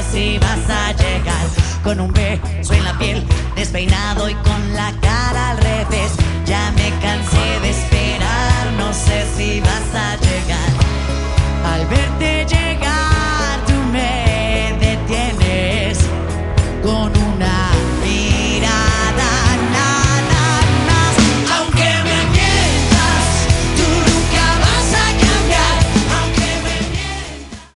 si vas a llegar con un beso en la piel, despeinado y con la cara